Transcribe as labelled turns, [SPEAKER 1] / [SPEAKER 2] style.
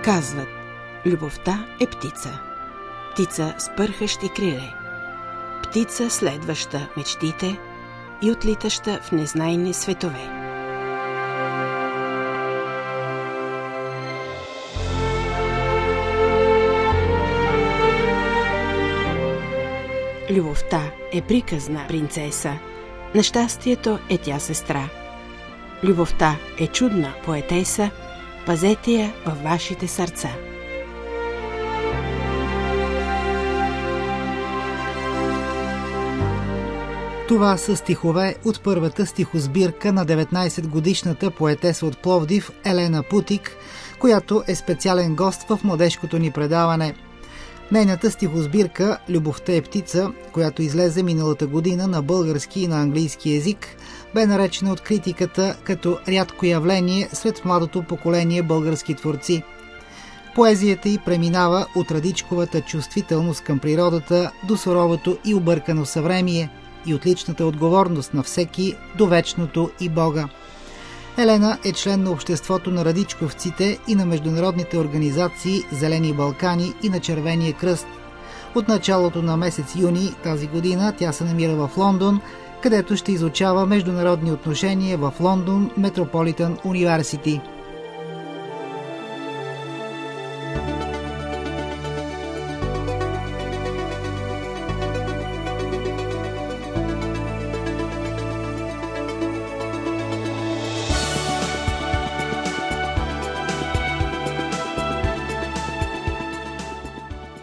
[SPEAKER 1] Казват, любовта е птица. Птица с пърхащи криле. Птица, следваща мечтите и отлитаща в незнайни светове. Любовта е приказна принцеса, на щастието е тя сестра. Любовта е чудна поетеса, пазете я във вашите сърца.
[SPEAKER 2] Това са стихове от първата стихосбирка на 19-годишната поетеса от Пловдив Елена Путик, която е специален гост в младежкото ни предаване. Нейната стихосбирка «Любовта е птица», която излезе миналата година на български и на английски език, бе наречена от критиката като рядко явление сред младото поколение български творци. Поезията й преминава от радичковата чувствителност към природата до суровото и объркано съвремие и от личната отговорност на всеки до вечното и Бога. Елена е член на обществото на радичковците и на международните организации Зелени Балкани и на Червения кръст. От началото на месец юни тази година тя се намира в Лондон, където ще изучава международни отношения в Лондон Метрополитън Университи.